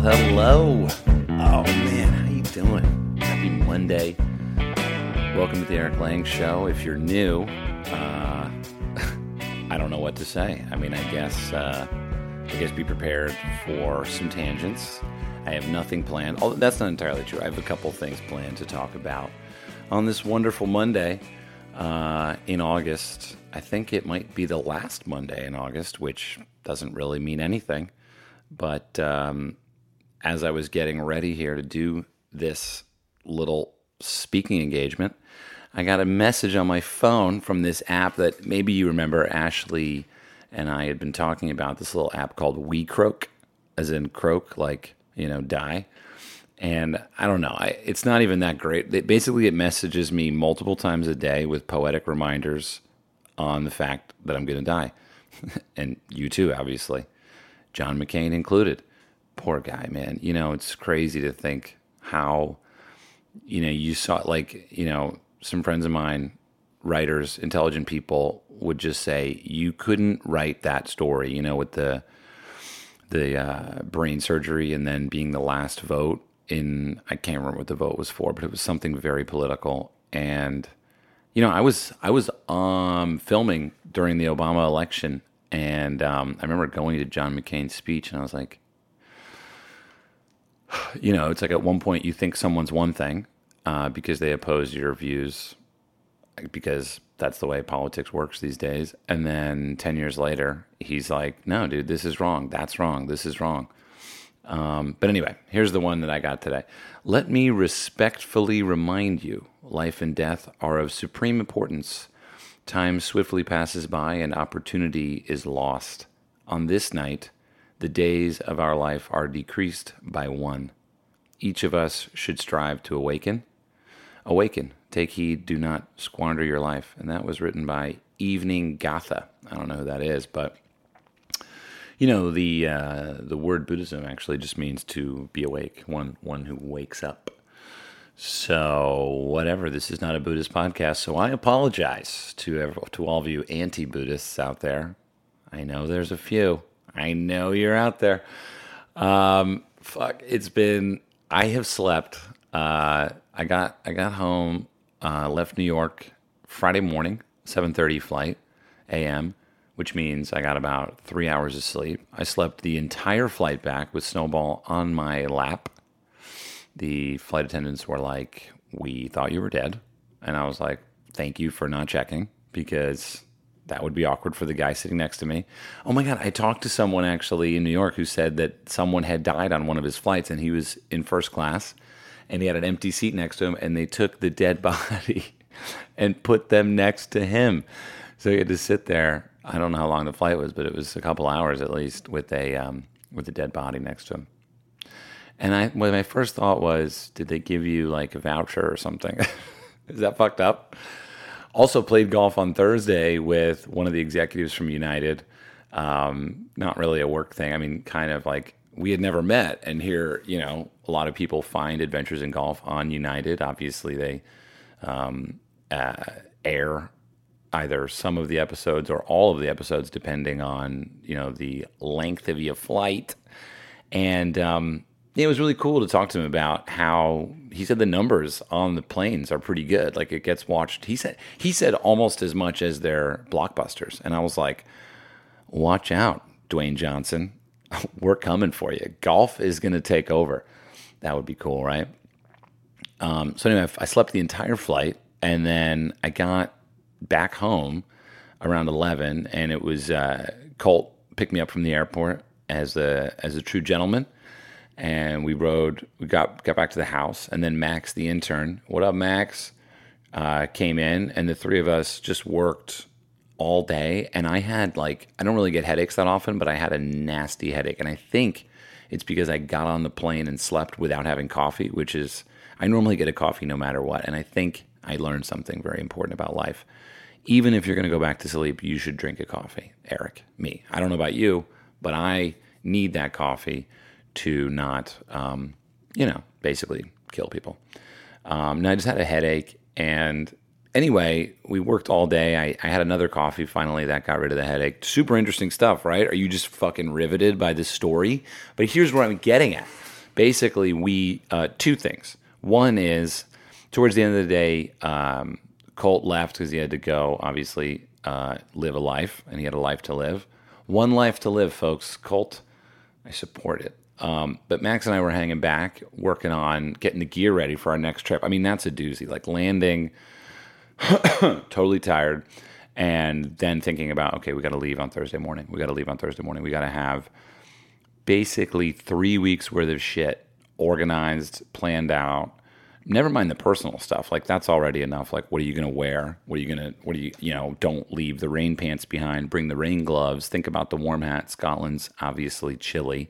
hello. Oh, man, how you doing? Happy Monday. Welcome to the Eric Lang Show. If you're new, I don't know what to say. I mean, I guess be prepared for some tangents. I have nothing planned. Oh, that's not entirely true. I have a couple things planned to talk about on this wonderful Monday in August. I think it might be the last Monday in August, which doesn't really mean anything. But as I was getting ready here to do this little speaking engagement, I got a message on my phone from this app that maybe you remember Ashley and I had been talking about, this little app called WeCroak, as in croak, like, die. And I don't know, it's not even that great. It messages me multiple times a day with poetic reminders on the fact that I'm going to die. And you too, obviously. John McCain included. Poor guy, man. It's crazy to think how, you saw, some friends of mine, writers, intelligent people, would just say, you couldn't write that story, with the brain surgery and then being the last vote in, I can't remember what the vote was for, but it was something very political. And, I was filming during the Obama election, and I remember going to John McCain's speech, and I was like, it's like at one point you think someone's one thing because they oppose your views, because that's the way politics works these days. And then 10 years later, he's like, no, dude, this is wrong. That's wrong. This is wrong. But anyway, here's the one that I got today. Let me respectfully remind you, life and death are of supreme importance. Time swiftly passes by and opportunity is lost. On this night, the days of our life are decreased by one. Each of us should strive to awaken. Awaken, take heed, do not squander your life. And that was written by Evening Gatha. I don't know who that is, but the word Buddhism actually just means to be awake, one who wakes up. So whatever, this is not a Buddhist podcast, so I apologize to all of you anti-Buddhists out there. I know there's a few. I know you're out there. I have slept. I got home, left New York Friday morning, 7:30 flight a.m., which means I got about 3 hours of sleep. I slept the entire flight back with Snowball on my lap. The flight attendants were like, we thought you were dead. And I was like, thank you for not checking, because that would be awkward for the guy sitting next to me. Oh my God, I talked to someone actually in New York who said that someone had died on one of his flights and he was in first class and he had an empty seat next to him, and they took the dead body and put them next to him. So he had to sit there. I don't know how long the flight was, but it was a couple hours at least with a dead body next to him. And my first thought was, did they give you like a voucher or something? Is that fucked up? Also played golf on Thursday with one of the executives from United. Not really a work thing. I mean, kind of like we had never met. And here, a lot of people find Adventures in Golf on United. Obviously, they air either some of the episodes or all of the episodes, depending on, the length of your flight. And it was really cool to talk to him about how he said the numbers on the planes are pretty good. Like, it gets watched. He said almost as much as their blockbusters. And I was like, watch out, Dwayne Johnson. We're coming for you. Golf is going to take over. That would be cool, right? So anyway, I slept the entire flight, and then I got back home around 11, and it was Colt picked me up from the airport as a true gentleman. And we got back to the house, and then Max, the intern, what up, Max, came in, and the three of us just worked all day. And I had I don't really get headaches that often, but I had a nasty headache. And I think it's because I got on the plane and slept without having coffee, which is, I normally get a coffee no matter what. And I think I learned something very important about life. Even if you're going to go back to sleep, you should drink a coffee. Eric, me. I don't know about you, but I need that coffee to not, basically kill people. And I just had a headache. And anyway, we worked all day. I had another coffee finally that got rid of the headache. Super interesting stuff, right? Are you just fucking riveted by this story? But here's where I'm getting at. basically we two things. One is towards the end of the day, Colt left because he had to go, obviously, live a life, and he had a life to live. One life to live, folks. Colt, I support it. But Max and I were hanging back, working on getting the gear ready for our next trip. I mean, that's a doozy. Like landing, totally tired, and then thinking about, okay, we got to leave on Thursday morning. We got to have basically 3 weeks worth of shit organized, planned out. Never mind the personal stuff. Like, that's already enough. Like, what are you going to wear? Don't leave the rain pants behind. Bring the rain gloves. Think about the warm hat. Scotland's obviously chilly.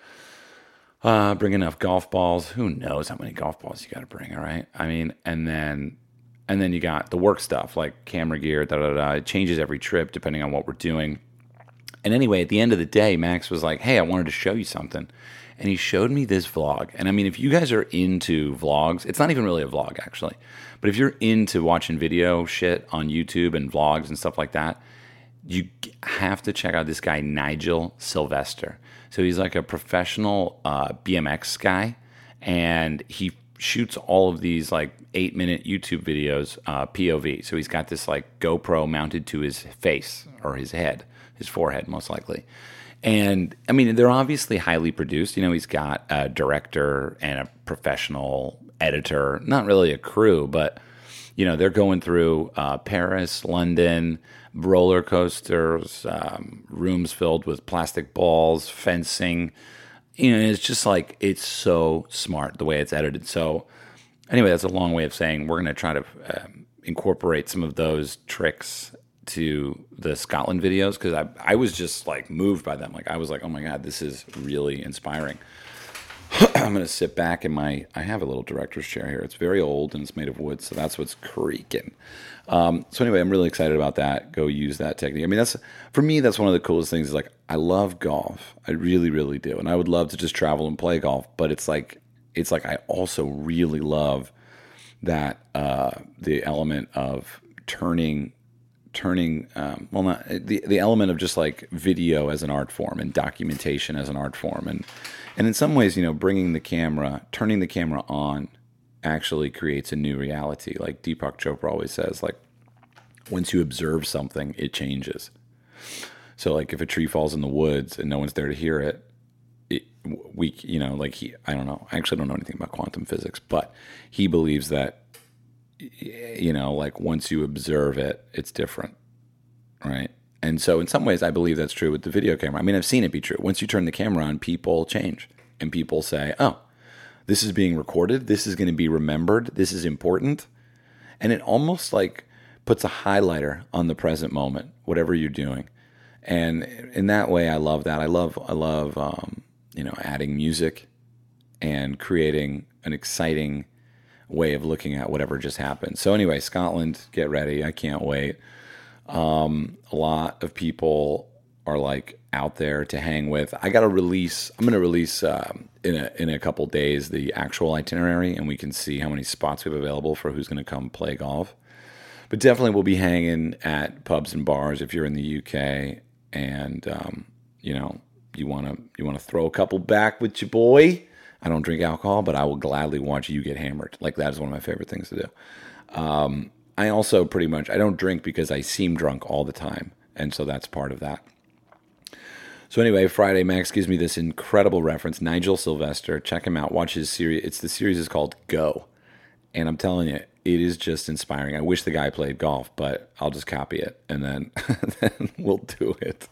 Bring enough golf balls. Who knows how many golf balls you got to bring, all right? I mean, and then you got the work stuff, like camera gear, It changes every trip depending on what we're doing. And anyway, at the end of the day, Max was like, hey, I wanted to show you something. And he showed me this vlog. And I mean, if you guys are into vlogs, it's not even really a vlog, actually. But if you're into watching video shit on YouTube and vlogs and stuff like that, you have to check out this guy, Nigel Sylvester. So he's like a professional BMX guy. And he shoots all of these like 8-minute YouTube videos, POV. So he's got this like GoPro mounted to his face or his head, his forehead most likely. And I mean, they're obviously highly produced. You know, he's got a director and a professional editor, not really a crew, but, you know, they're going through Paris, London, roller coasters, rooms filled with plastic balls, fencing. You know, it's just like, it's so smart the way it's edited. So anyway, that's a long way of saying we're going to try to incorporate some of those tricks to the Scotland videos, because I was just like moved by them. Like, I was like, oh my God, this is really inspiring. I'm going to sit back in I have a little director's chair here. It's very old and it's made of wood, so that's what's creaking. So anyway, I'm really excited about that. Go use that technique. I mean, for me, that's one of the coolest things is like, I love golf. I really, really do. And I would love to just travel and play golf, but it's like I also really love that, the element of turning not the element of just like video as an art form and documentation as an art form, and in some ways, you know, turning the camera on actually creates a new reality. Like Deepak Chopra always says, like, once you observe something, it changes. So like if a tree falls in the woods and no one's there to hear it, I don't know. I actually don't know anything about quantum physics, but he believes that, you know, like once you observe it, it's different, right? And so in some ways, I believe that's true with the video camera. I mean, I've seen it be true. Once you turn the camera on, people change. And people say, oh, this is being recorded. This is going to be remembered. This is important. And it almost like puts a highlighter on the present moment, whatever you're doing. And in that way, I love that. I love adding music and creating an exciting way of looking at whatever just happened. So anyway, Scotland, get ready. I can't wait. A lot of people are like out there to hang with. I'm going to release in a couple days the actual itinerary, and we can see how many spots we have available for who's going to come play golf. But definitely we'll be hanging at pubs and bars if you're in the UK, and you want to throw a couple back with your boy. I don't drink alcohol, but I will gladly watch you get hammered. Like, that is one of my favorite things to do. I also I don't drink because I seem drunk all the time. And so that's part of that. So anyway, Friday, Max gives me this incredible reference. Nigel Sylvester, check him out. Watch his series. The series is called Go. And I'm telling you, it is just inspiring. I wish the guy played golf, but I'll just copy it. And then, then we'll do it.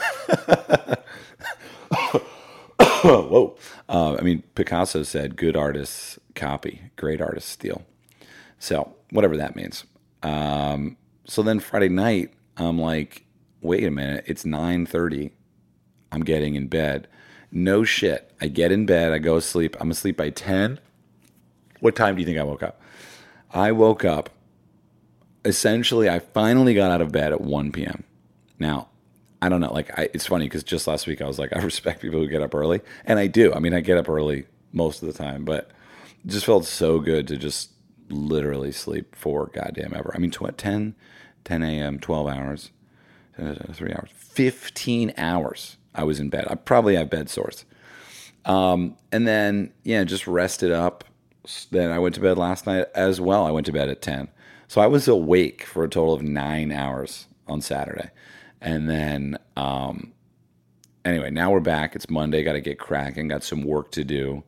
Whoa. Picasso said, good artists copy, great artists steal. So whatever that means. So then Friday night, I'm like, wait a minute, it's 9:30. I'm getting in bed. No shit. I get in bed. I go to sleep. I'm asleep by 10. What time do you think I woke up? I woke up, essentially, I finally got out of bed at 1 p.m. Now, I don't know, it's funny because just last week I was like, I respect people who get up early. And I do. I mean, I get up early most of the time, but it just felt so good to just literally sleep for goddamn ever. I mean, 10 a.m., 12 hours, 3 hours, 15 hours I was in bed. I probably have bed sores. And then, yeah, just rested up. Then I went to bed last night as well. I went to bed at 10. So I was awake for a total of 9 hours on Saturday. And then, anyway, now we're back. It's Monday. Got to get cracking. Got some work to do.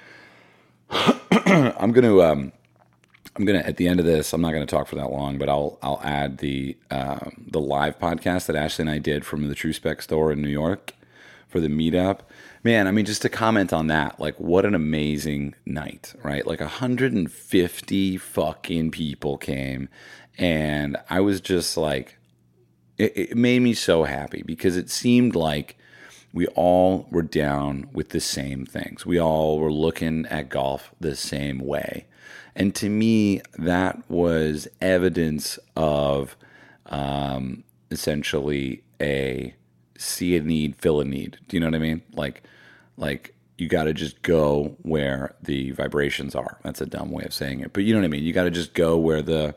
I'm gonna at the end of this. I'm not gonna talk for that long, but I'll add the live podcast that Ashley and I did from the True Spec store in New York for the meetup. Man, I mean, just to comment on that, like, what an amazing night, right? Like 150 fucking people came, and I was just like, it made me so happy because it seemed like we all were down with the same things. We all were looking at golf the same way. And to me, that was evidence of essentially a see a need, fill a need. Do you know what I mean? Like you got to just go where the vibrations are. That's a dumb way of saying it, but you know what I mean. You got to just go where the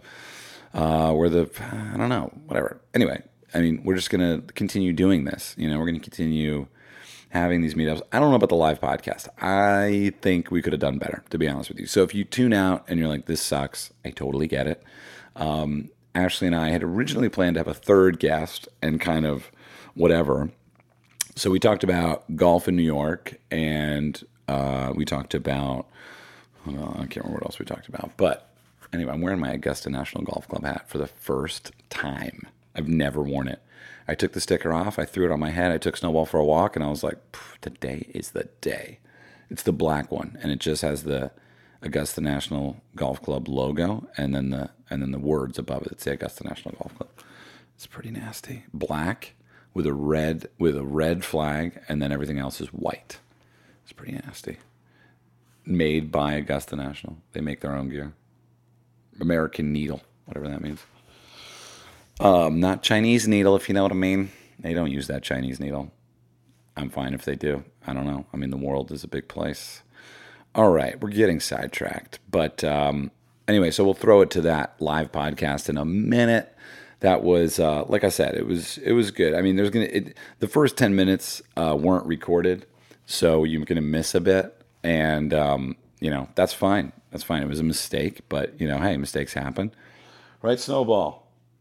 I don't know, whatever. Anyway, I mean, we're just gonna continue doing this. You know, we're gonna continue having these meetups. I don't know about the live podcast. I think we could have done better, to be honest with you. So if you tune out and you're like, this sucks, I totally get it. Ashley and I had originally planned to have a third guest and kind of whatever. So we talked about golf in New York, and we talked about, I can't remember what else we talked about. But anyway, I'm wearing my Augusta National Golf Club hat for the first time. I've never worn it. I took the sticker off. I threw it on my head. I took Snowball for a walk, and I was like, today is the day. It's the black one, and it just has the Augusta National Golf Club logo, and then the words above it. It's the Augusta National Golf Club. It's pretty nasty. Black with a red flag, and then everything else is white. It's pretty nasty. Made by Augusta National. They make their own gear. American Needle, whatever that means. Not Chinese needle, if you know what I mean. They don't use that Chinese needle. I'm fine if they do. I don't know. I mean, the world is a big place. All right, we're getting sidetracked. But anyway, so we'll throw it to that live podcast in a minute. That was, like I said, it was good. I mean, the first 10 minutes weren't recorded, so you're gonna miss a bit, and that's fine. That's fine. It was a mistake, but hey, mistakes happen, right? Snowball.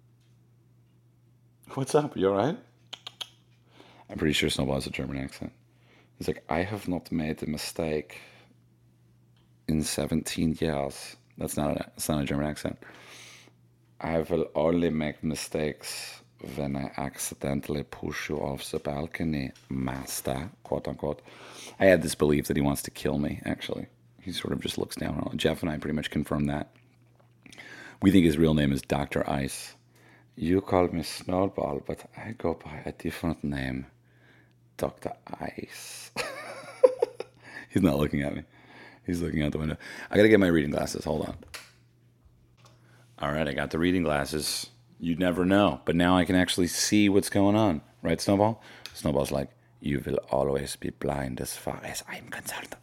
What's up? You all right? I'm pretty sure Snowball has a German accent. He's like, I have not made a mistake in 17 years. That's not a German accent. I will only make mistakes when I accidentally push you off the balcony, master, quote unquote. I had this belief that he wants to kill me, actually. He sort of just looks down on it. Jeff and I pretty much confirmed that. We think his real name is Dr. Ice. You call me Snowball, but I go by a different name. Dr. Ice. He's not looking at me. He's looking out the window. I gotta get my reading glasses. Hold on. All right, I got the reading glasses. You'd never know, but now I can actually see what's going on. Right, Snowball? Snowball's like, you will always be blind as far as I'm concerned.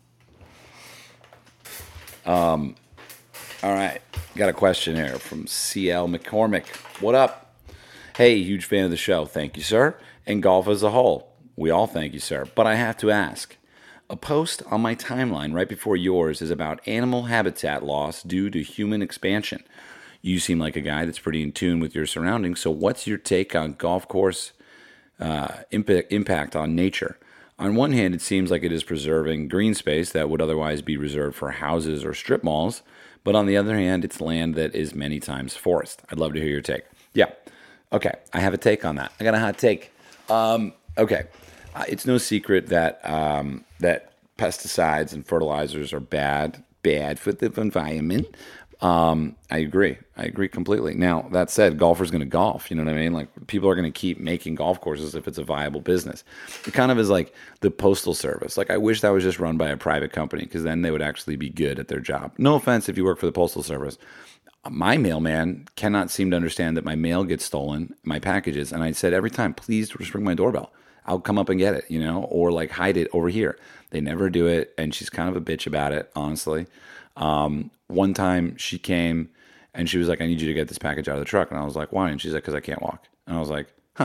All right, got a question here from CL McCormick. What up? Hey, huge fan of the show. Thank you, sir. And golf as a whole. We all thank you, sir. But I have to ask. A post on my timeline right before yours is about animal habitat loss due to human expansion. You seem like a guy that's pretty in tune with your surroundings, so what's your take on golf course impact on nature? On one hand, it seems like it is preserving green space that would otherwise be reserved for houses or strip malls, but on the other hand, it's land that is many times forest. I'd love to hear your take. Yeah. Okay, I have a take on that. I got a hot take. Okay, it's no secret that that pesticides and fertilizers are bad for the environment. I agree completely. Now, that said, golfers going to golf. You know what I mean? Like, people are going to keep making golf courses if it's a viable business. It kind of is like the Postal Service. Like, I wish that was just run by a private company, because then they would actually be good at their job. No offense if you work for the Postal Service. My mailman cannot seem to understand that my mail gets stolen, my packages. And I said every time, please just ring my doorbell. I'll come up and get it, or like hide it over here. They never do it. And she's kind of a bitch about it, honestly. One time she came and she was like, I need you to get this package out of the truck. And I was like, why? And she's like, because I can't walk. And I was like, huh,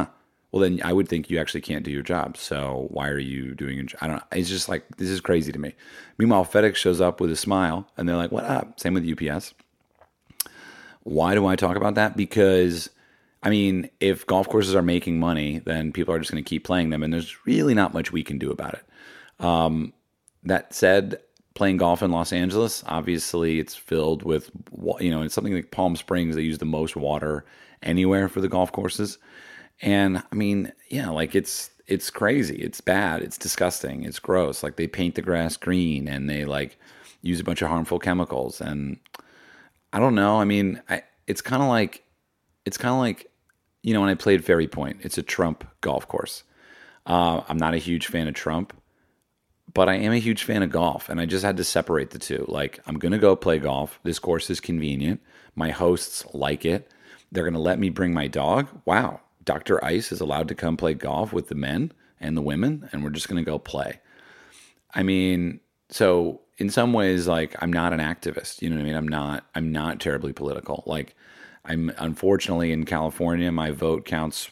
well, then I would think you actually can't do your job. So why are you doing your job? I don't know. It's just like, this is crazy to me. Meanwhile, FedEx shows up with a smile and they're like, what up? Same with UPS. Why do I talk about that? Because, I mean, if golf courses are making money, then people are just going to keep playing them. And there's really not much we can do about it. That said, playing golf in Los Angeles, obviously it's filled with, it's something like Palm Springs. They use the most water anywhere for the golf courses. And I mean, yeah, like it's crazy. It's bad. It's disgusting. It's gross. Like they paint the grass green and they like use a bunch of harmful chemicals. And I don't know. I mean, it's kind of like, when I played Ferry Point, it's a Trump golf course. I'm not a huge fan of Trump, but I am a huge fan of golf. And I just had to separate the two. Like, I'm going to go play golf. This course is convenient. My hosts like it. They're going to let me bring my dog. Wow. Dr. Ice is allowed to come play golf with the men and the women, and we're just going to go play. I mean, so in some ways, like, I'm not an activist. You know what I mean? I'm not terribly political. Like, I'm unfortunately in California, my vote counts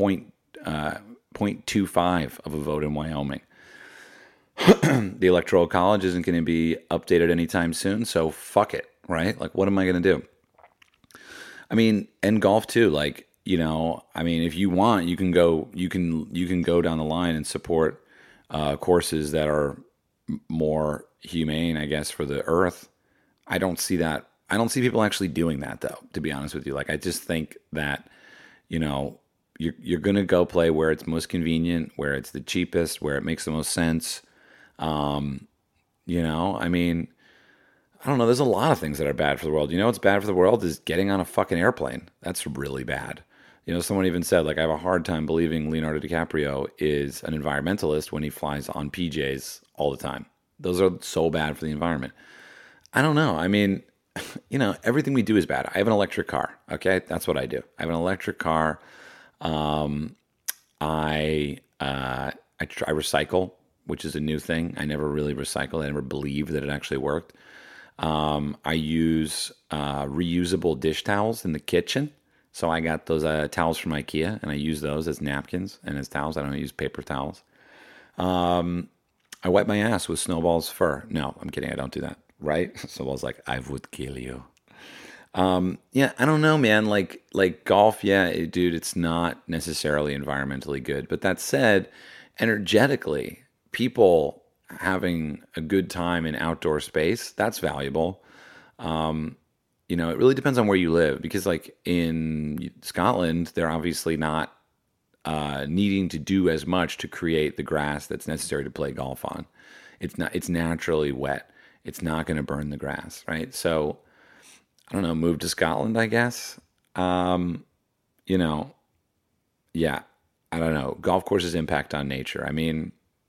0.25 of a vote in Wyoming. The Electoral College isn't going to be updated anytime soon, so fuck it, right? Like, what am I going to do? I mean, and golf too. Like, I mean, if you want, you can go down the line and support courses that are more humane, I guess, for the earth. I don't see that. I don't see people actually doing that, though, to be honest with you. Like, I just think that, you're going to go play where it's most convenient, where it's the cheapest, where it makes the most sense. I mean, I don't know. There's a lot of things that are bad for the world. What's bad for the world is getting on a fucking airplane. That's really bad. Someone even said, like, I have a hard time believing Leonardo DiCaprio is an environmentalist when he flies on PJs all the time. Those are so bad for the environment. I don't know. I mean, everything we do is bad. I have an electric car. Okay. That's what I do. I have an electric car. I recycle, which is a new thing. I never really recycled. I never believed that it actually worked. I use reusable dish towels in the kitchen. So I got those towels from IKEA, and I use those as napkins and as towels. I don't use paper towels. I wipe my ass with Snowball's fur. No, I'm kidding. I don't do that. Right? Snowball's like, I would kill you. Yeah, I don't know, man. Like golf, yeah, dude, it's not necessarily environmentally good. But that said, energetically, people having a good time in outdoor space, that's valuable. It really depends on where you live, because like in Scotland, they're obviously not needing to do as much to create the grass that's necessary to play golf on. It's naturally wet. It's not going to burn the grass, right? So I don't know, move to Scotland, I guess. Yeah, I don't know. Golf courses' impact on nature. I mean,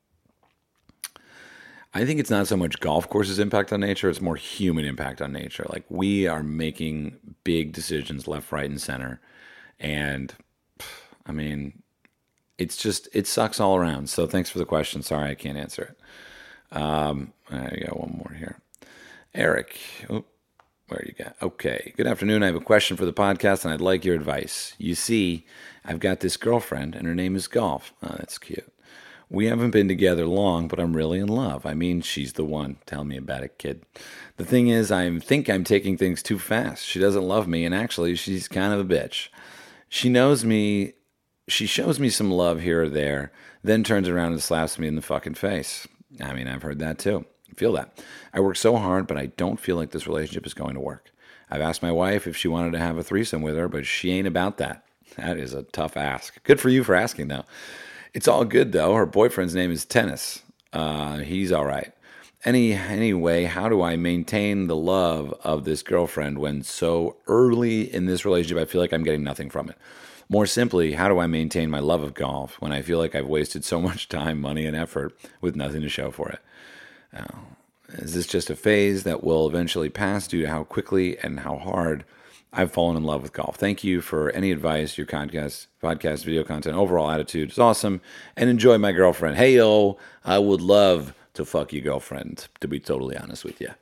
I think it's not so much golf courses' impact on nature, it's more human impact on nature. Like, we are making big decisions left, right, and center. And, I mean, it sucks all around. So thanks for the question. Sorry, I can't answer it. I got one more here. Eric, where you got? Okay. Good afternoon. I have a question for the podcast, and I'd like your advice. You see, I've got this girlfriend, and her name is Golf. Oh, that's cute. We haven't been together long, but I'm really in love. I mean, she's the one. Tell me about it, kid. The thing is, I think I'm taking things too fast. She doesn't love me, and actually, she's kind of a bitch. She shows me some love here or there, then turns around and slaps me in the fucking face. I mean, I've heard that too. I feel that. I work so hard, but I don't feel like this relationship is going to work. I've asked my wife if she wanted to have a threesome with her, but she ain't about that. That is a tough ask. Good for you for asking, though. It's all good, though. Her boyfriend's name is Tennis. He's all right. Anyway, how do I maintain the love of this girlfriend when so early in this relationship I feel like I'm getting nothing from it? More simply, how do I maintain my love of golf when I feel like I've wasted so much time, money, and effort with nothing to show for it? Is this just a phase that will eventually pass due to how quickly and how hard I've fallen in love with golf? Thank you for any advice. Your podcast, video content, overall attitude is awesome. And enjoy my girlfriend. Hey, yo, I would love to fuck your girlfriend, to be totally honest with you.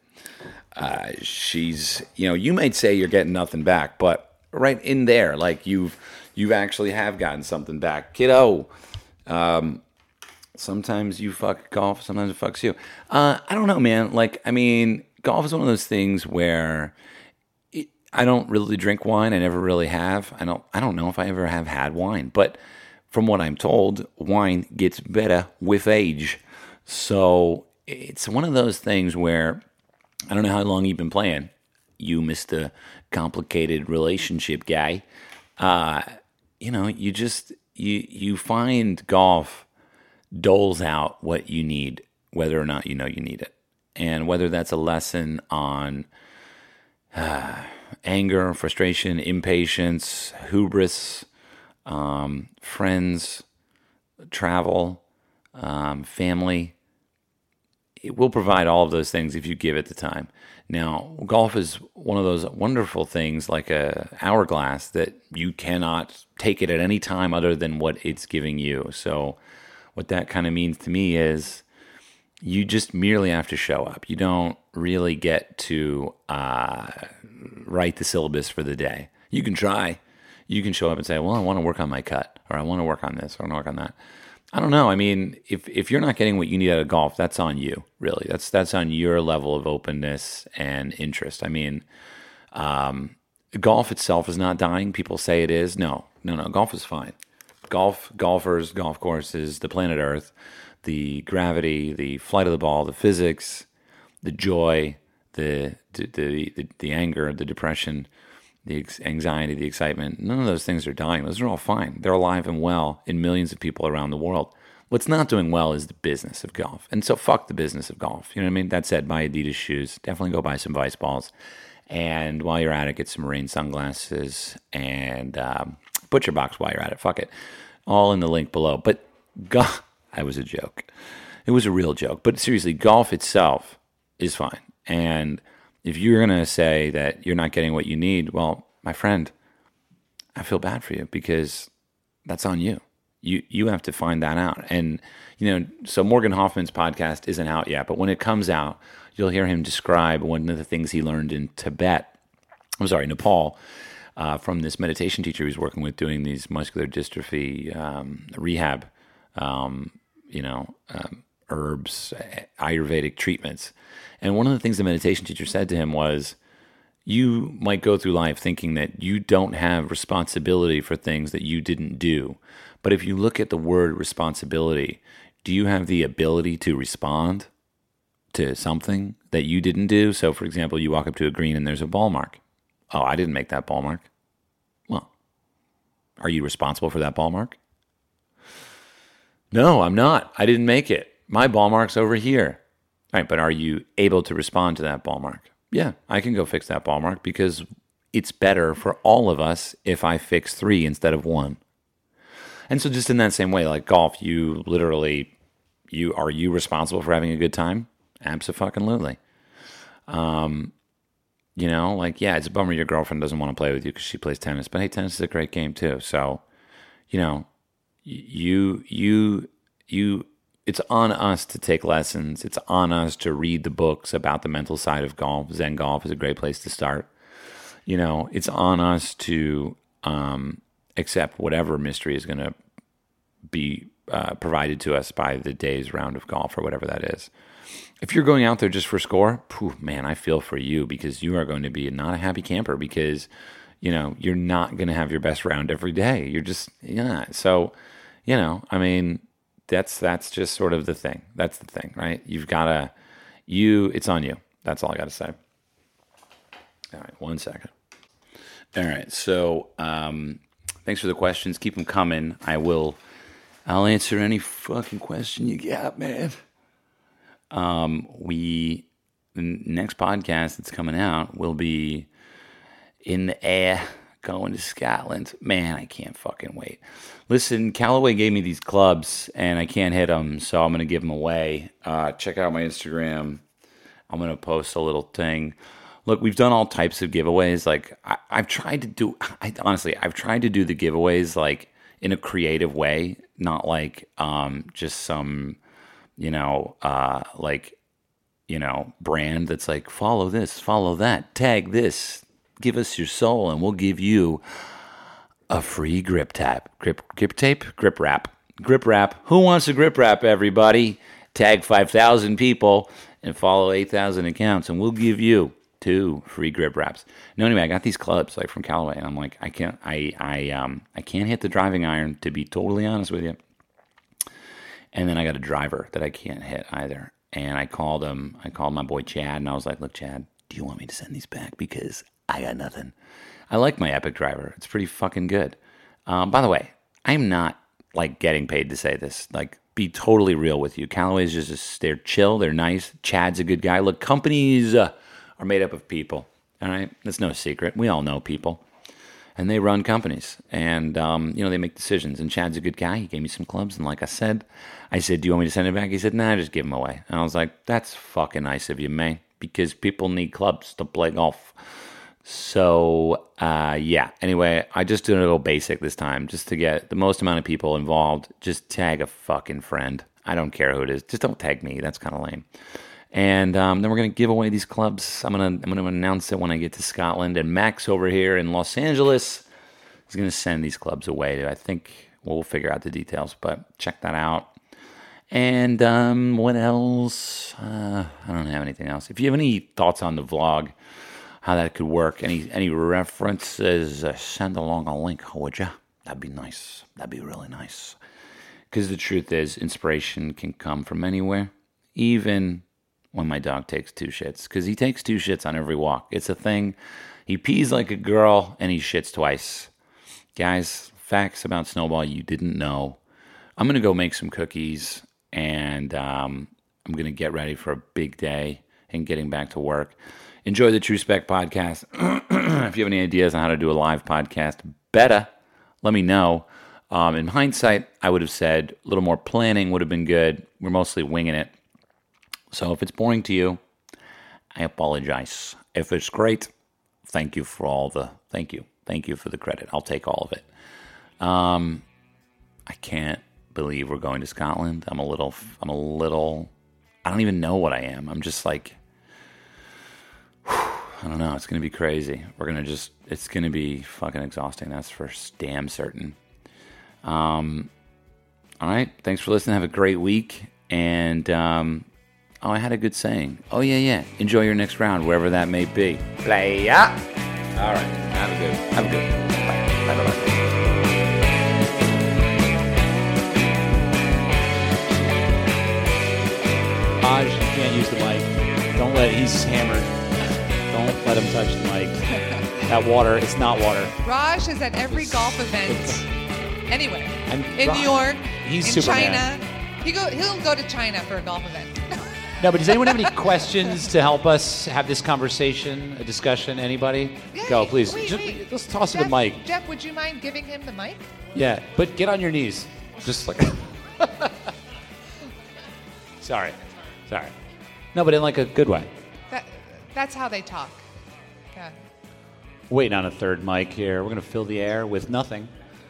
She's, you might say you're getting nothing back, but right in there, like you've You actually have gotten something back, kiddo. Sometimes you fuck golf, sometimes it fucks you. I don't know, man. Like, I mean, golf is one of those things where I don't really drink wine. I never really have. I don't know if I ever have had wine, but from what I'm told, wine gets better with age. So it's one of those things where I don't know how long you've been playing. You, Mr. Complicated Relationship guy. You find golf doles out what you need, whether or not you know you need it. And whether that's a lesson on anger, frustration, impatience, hubris, friends, travel, family, it will provide all of those things if you give it the time. Now, golf is one of those wonderful things like a hourglass that you cannot take it at any time other than what it's giving you. So what that kind of means to me is you just merely have to show up. You don't really get to write the syllabus for the day. You can try. You can show up and say, well, I want to work on my cut, or I want to work on this, or I want to work on that. I don't know. I mean, if you're not getting what you need out of golf, that's on you, really. That's on your level of openness and interest. I mean, golf itself is not dying. People say it is. No. Golf is fine. Golfers, golf courses, the planet Earth, the gravity, the flight of the ball, the physics, the joy, the anger, the depression, the anxiety, the excitement, none of those things are dying. Those are all fine. They're alive and well in millions of people around the world. What's not doing well is the business of golf. And so fuck the business of golf. You know what I mean? That said, buy Adidas shoes. Definitely go buy some Vice balls. And while you're at it, get some rain sunglasses and Butcher Box while you're at it. Fuck it. All in the link below. But golf, that was a joke. It was a real joke. But seriously, golf itself is fine. And if you're going to say that you're not getting what you need, well, my friend, I feel bad for you because that's on you. You have to find that out. And, so Morgan Hoffman's podcast isn't out yet, but when it comes out, you'll hear him describe one of the things he learned in Nepal, from this meditation teacher he's working with doing these muscular dystrophy rehab, herbs, Ayurvedic treatments. And one of the things the meditation teacher said to him was, you might go through life thinking that you don't have responsibility for things that you didn't do. But if you look at the word responsibility, do you have the ability to respond to something that you didn't do? So, for example, you walk up to a green and there's a ball mark. Oh, I didn't make that ball mark. Well, are you responsible for that ball mark? No, I'm not. I didn't make it. My ball mark's over here. All right, but are you able to respond to that ball mark? Yeah, I can go fix that ball mark because it's better for all of us if I fix 3 instead of 1. And so just in that same way, like golf, are you responsible for having a good time? Abso-fucking-lutely. Yeah, it's a bummer your girlfriend doesn't want to play with you because she plays tennis. But hey, tennis is a great game too. So, it's on us to take lessons. It's on us to read the books about the mental side of golf. Zen Golf is a great place to start. It's on us to accept whatever mystery is going to be provided to us by the day's round of golf or whatever that is. If you're going out there just for score, man, I feel for you because you are going to be not a happy camper because, you're not going to have your best round every day. You're just, So, that's just sort of the thing. That's the thing, right? It's on you. That's all I got to say. All right, 1 second. All right, so thanks for the questions. Keep them coming. I'll answer any fucking question you got, man. The next podcast that's coming out will be in the air going to Scotland. Man, I can't fucking wait. Listen, Callaway gave me these clubs, and I can't hit them, so I'm going to give them away. Check out my Instagram. I'm going to post a little thing. Look, we've done all types of giveaways. Like, I've tried to do the giveaways, like, in a creative way, not like just some, brand that's like, follow this, follow that, tag this, give us your soul, and we'll give you a free grip tape. Grip wrap. Who wants a grip wrap, everybody? Tag 5,000 people and follow 8,000 accounts, and we'll give you 2 free grip wraps. No, anyway, I got these clubs like from Callaway, and I'm like, I can't hit the driving iron, to be totally honest with you. And then I got a driver that I can't hit either. And I called my boy Chad, and I was like, look, Chad, do you want me to send these back? Because I got nothing. I like my Epic driver. It's pretty fucking good. By the way, I'm not like getting paid to say this. Like, be totally real with you. Callaway's just they're chill. They're nice. Chad's a good guy. Look, companies are made up of people. All right? That's no secret. We all know people. And they run companies. And, they make decisions. And Chad's a good guy. He gave me some clubs. And like I said, do you want me to send it back? He said, nah, just give them away. And I was like, that's fucking nice of you, man. Because people need clubs to play golf. So, yeah. Anyway, I just did a little basic this time. Just to get the most amount of people involved. Just tag a fucking friend. I don't care who it is. Just don't tag me. That's kind of lame. And then we're going to give away these clubs. I'm going to announce it when I get to Scotland. And Max over here in Los Angeles is going to send these clubs away. I think we'll figure out the details, but check that out. And what else? I don't have anything else. If you have any thoughts on the vlog, how that could work, any references, send along a link, would you? That'd be nice. That'd be really nice. Because the truth is, inspiration can come from anywhere, even when my dog takes 2 shits. Because he takes 2 shits on every walk. It's a thing. He pees like a girl, and he shits twice. Guys, facts about Snowball you didn't know. I'm going to go make some cookies, and I'm going to get ready for a big day and getting back to work. Enjoy the True Spec podcast. If you have any ideas on how to do a live podcast, better let me know. In hindsight, I would have said a little more planning would have been good. We're mostly winging it. So if it's boring to you, I apologize. If it's great, thank you for thank you for the credit. I'll take all of it. I can't believe we're going to Scotland. I'm a little, I don't even know what I am. I'm just like, I don't know. It's going to be crazy. It's going to be fucking exhausting. That's for damn certain. All right. Thanks for listening. Have a great week. And, I had a good saying. Oh, yeah. Enjoy your next round, wherever that may be. Play up. All right. Have a good one. Bye. Raj, you can't use the mic. Don't let it. He's hammered. Don't let him touch the mic. That water, it's not water. Raj is at every golf event anywhere. In New York, he's in Superman. China. He'll go to China for a golf event. No, but does anyone have any questions to help us have this conversation, a discussion? Anybody? Yeah, Go, please. wait. Let's toss him the mic. Jeff, would you mind giving him the mic? Yeah, but get on your knees. Just like... Sorry. No, but in like a good way. That's how they talk. Yeah. Waiting on a third mic here. We're going to fill the air with nothing.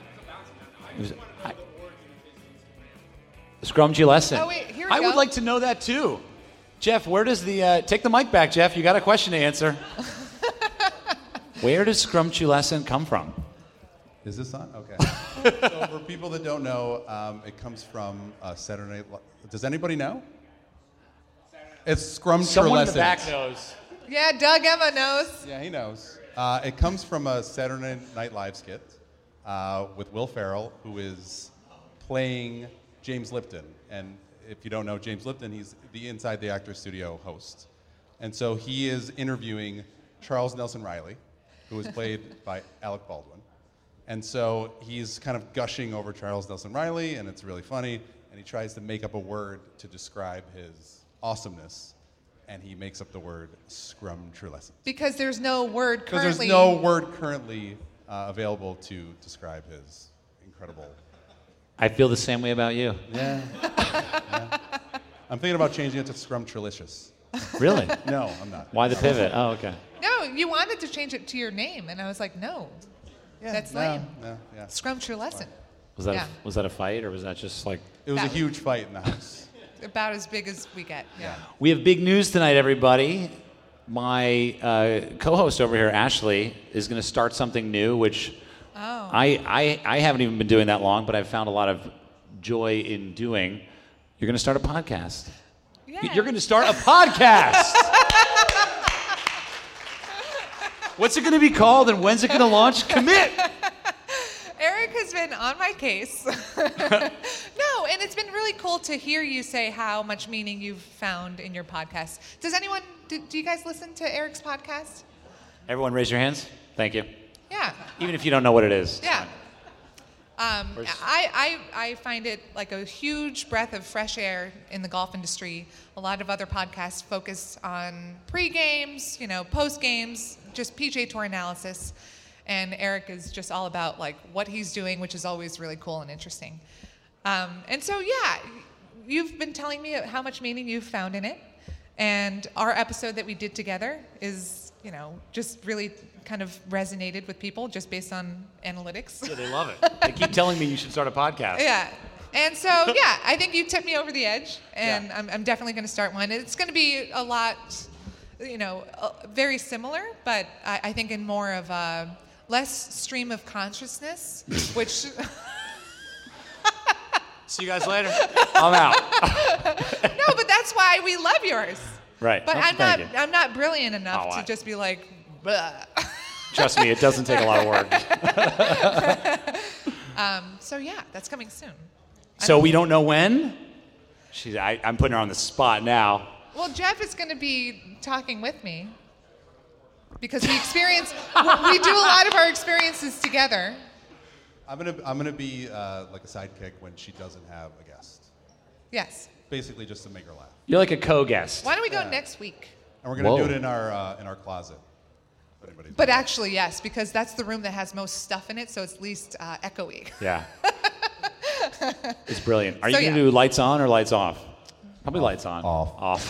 Scrumgy lesson. Oh, wait, here we I go. would like to know that too. Jeff, where does the... take the mic back, Jeff. You got a question to answer. Where does Scrumgy lesson come from? Is this on? Okay. So for people that don't know, it comes from Saturday Night Live. Does anybody know? It's Scrumtrulescent. Someone in the back knows. Yeah, Doug Emma knows. Yeah, he knows. It comes from a Saturday Night Live skit with Will Ferrell, who is playing James Lipton. And if you don't know James Lipton, he's the Inside the Actors Studio host. And so he is interviewing Charles Nelson Riley, who is played by Alec Baldwin. And so he's kind of gushing over Charles Nelson Riley, and it's really funny. And he tries to make up a word to describe his awesomeness, and he makes up the word scrumtrulescent. Because there's no word currently. Because there's no word currently available to describe his incredible... I feel the same way about you. Yeah. I'm thinking about changing it to scrumtrulicious. Really? No, I'm not. Why the pivot? Oh, okay. No, you wanted to change it to your name, and I was like, no. That's lame. No, yeah. Scrumtrulescent. Was that a fight, or was that just like... It was a huge fight in the house. About as big as we get. Yeah. We have big news tonight, everybody. My co-host over here, Ashley, is going to start something new, which Oh. I haven't even been doing that long, but I've found a lot of joy in doing. You're going to start a podcast. Yeah. You're going to start a podcast. What's it going to be called and when's it going to launch? Commit. Eric has been on my case. No, and it's been really cool to hear you say how much meaning you've found in your podcast. Do you guys listen to Eric's podcast? Everyone raise your hands. Thank you. Yeah. Even if you don't know what it is. Yeah. I find it like a huge breath of fresh air in the golf industry. A lot of other podcasts focus on pre-games, post-games, just PGA Tour analysis. And Eric is just all about like what he's doing, which is always really cool and interesting. And so, yeah, you've been telling me how much meaning you've found in it. And our episode that we did together is, just really kind of resonated with people just based on analytics. Yeah, they love it. They keep telling me you should start a podcast. Yeah. And so, yeah, I think you tipped me over the edge, and Yeah. I'm definitely going to start one. It's going to be a lot, very similar, but I think in more of a less stream of consciousness, which... See you guys later. I'm out. No, but that's why we love yours. Right. But Oh, I'm thank not brilliant enough Oh, to just be like, bleh. Trust me, it doesn't take a lot of work. So yeah, that's coming soon. So we don't know when? I'm putting her on the spot now. Well, Jeff is going to be talking with me because we do a lot of our experiences together. I'm gonna be like a sidekick when she doesn't have a guest. Yes. Basically, just to make her laugh. You're like a co-guest. Why don't we go next week? And we're gonna Whoa. do it in our closet. If anybody's But actually, yes, because that's the room that has most stuff in it, so it's least echoey. Yeah. It's brilliant. Are you So, going to yeah. do lights on or lights off? Probably lights on. Off.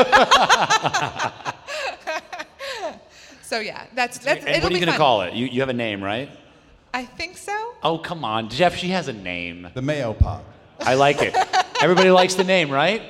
So yeah, that's And it'll what are be you going to fun. call it? You have a name, right? I think so. Oh, come on. Jeff, she has a name. The Mayo Pod. I like it. Everybody likes the name, right?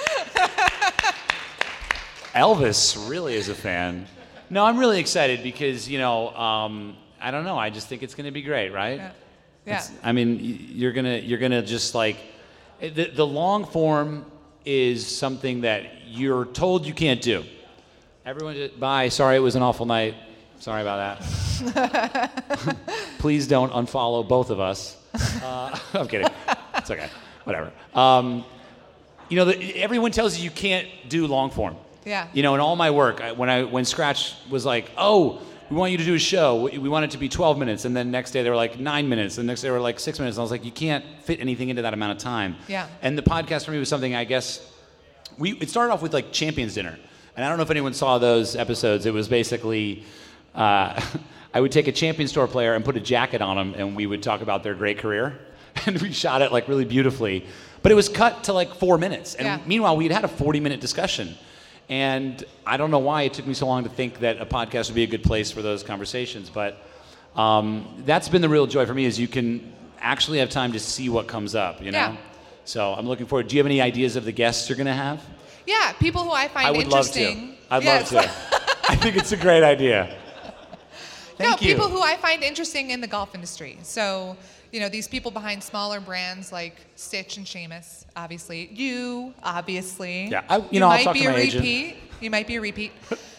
Elvis really is a fan. No, I'm really excited because, I don't know. I just think it's going to be great, right? Yeah. I mean, you're gonna just like the long form is something that you're told you can't do. Everyone, just, bye. Sorry, it was an awful night. Sorry about that. Please don't unfollow both of us. I'm kidding. It's okay. Whatever. Everyone tells you can't do long form. Yeah. In all my work, when Scratch was like, oh, we want you to do a show. We want it to be 12 minutes. And then next day they were like 9 minutes. And the next day they were like 6 minutes. And I was like, you can't fit anything into that amount of time. Yeah. And the podcast for me was something, I guess, it started off with like Champions Dinner. And I don't know if anyone saw those episodes. It was basically, I would take a Champions Tour player and put a jacket on them and we would talk about their great career. And we shot it like really beautifully. But it was cut to like 4 minutes. And meanwhile, we'd had a 40-minute discussion. And I don't know why it took me so long to think that a podcast would be a good place for those conversations. But that's been the real joy for me is you can actually have time to see what comes up, Yeah. So I'm looking forward. Do you have any ideas of the guests you're going to have? Yeah, people who I find I would interesting. love to. I'd love to. I think it's a great idea. Thank you. People who I find interesting in the golf industry. So, these people behind smaller brands like Stitch and Seamus, obviously. You, obviously. Yeah, You I'll might talk be to a my agent. repeat. You might be a repeat.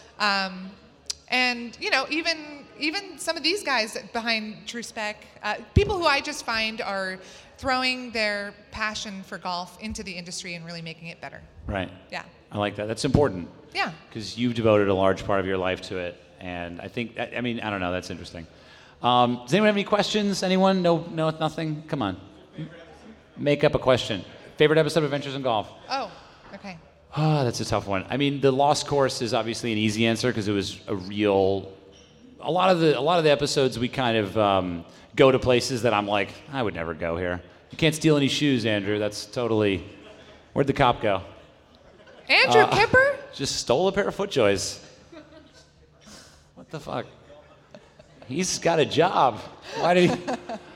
And, even some of these guys behind True Spec, people who I just find are throwing their passion for golf into the industry and really making it better. Right. Yeah. I like that. That's important. Yeah. Because you've devoted a large part of your life to it. And I think, I don't know, that's interesting. Does anyone have any questions? Anyone? No, nothing? Come on. Make up a question. Favorite episode of Adventures in Golf? Oh, okay. Oh, that's a tough one. The Lost Course is obviously an easy answer because it was a lot of the episodes we kind of go to places that I'm like, I would never go here. You can't steal any shoes, Andrew. That's totally, where'd the cop go? Andrew Kipper? Just stole a pair of FootJoys. What the fuck? He's got a job. Why did he?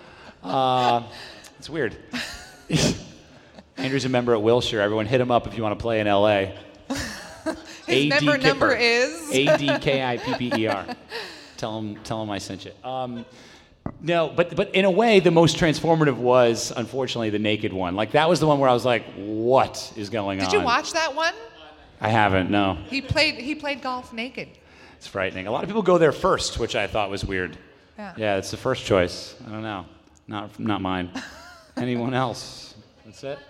It's weird. Andrew's a member at Wilshire. Everyone hit him up if you want to play in L.A. His member number is? ADKIPPER. Tell him I sent you. No, but in a way, the most transformative was, unfortunately, the naked one. Like, that was the one where I was like, what is going on? Did you watch that one? I haven't, no. He played golf naked. It's frightening. A lot of people go there first, which I thought was weird. Yeah. Yeah, it's the first choice. I don't know. Not mine. Anyone else? That's it?